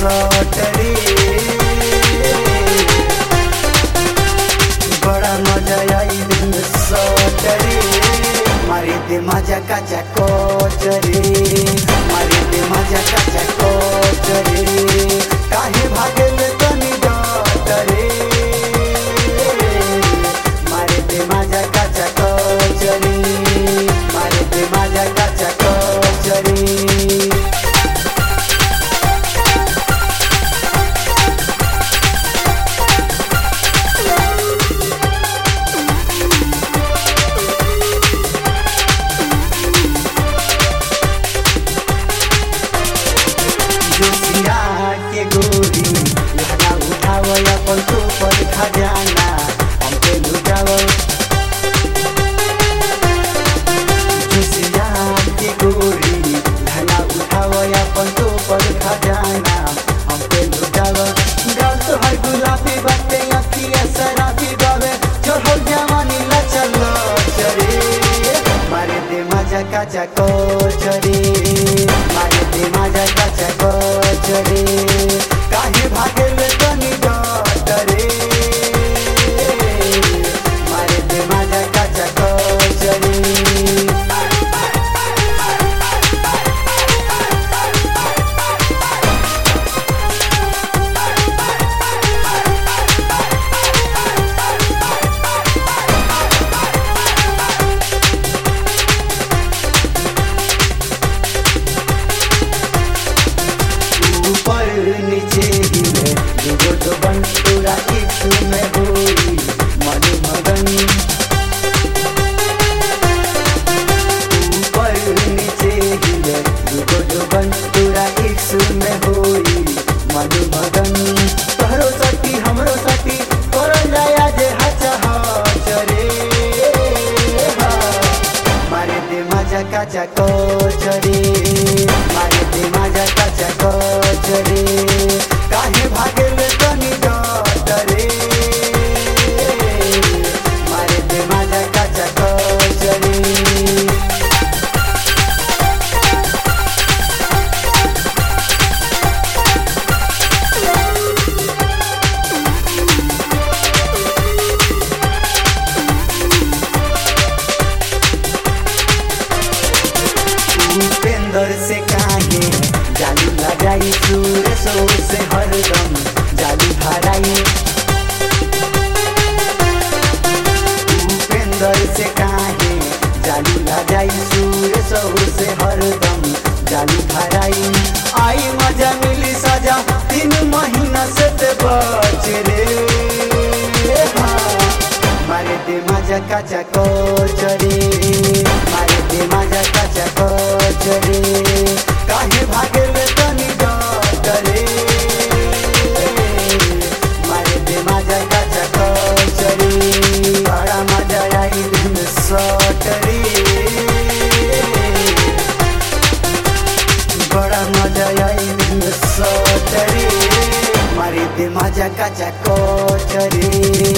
सटरी बड़ा मजा आई दिन सटरी मारी दे मजा काचा कोचरी मारी दे मजा काचा कोचरी काहे भागे में तनी डटरे मारी दे मजा काचा कोचरी मारी दे मजा काचा कोचरी के गोरी लहंगा उठाओ अपन तो पर खजाना हमके लुटाओ जुसिया के गोरी लहंगा उठाओ अपन तो पर खजाना हमके लुटाओ गाल तो हर गुलाबी बाटे अखियां शराबी बावे चढ़ो जवानी ला चलो चरे मारे दे मजा काचा कोचरी मारे दे मजा काचा कोचरी काहे भागे में तनी डटरे मारे दे मजा काचा कोचरी ऊपर नीचे हिले दुगो तो बन पूरा एक में होई मन मगन ऊपर नीचे हिले दुगो तो बन पूरा एक में होई मन मगन तोहरो सटी हमरो सटी करल जाया जे हचा हचरे मारे दे मजा काचा कोचरी मारे दे मजा काचा कोचरी काहे भागे में तनी डटरे मारे दे मजा काचा कोचरी उपेंद्र से काहे जालू लगाई सुरेशो से हरदम जालू भराई उपेंद्र से काहे जालू लगाई सुरेशो से हरदम जालू भराई आई मजा मिली सजा 3 महीना से ते बच रे मारे दे मजा काचा कोचरी मारे दे मजा काचा कोचरी काहे भागे में तनी डटरे मारे दे मजा काचा कोचरी बड़ा मजा आई दिन सटरी बड़ा मजा आई दिन सटरी मारे दे मजा काचा कोचरी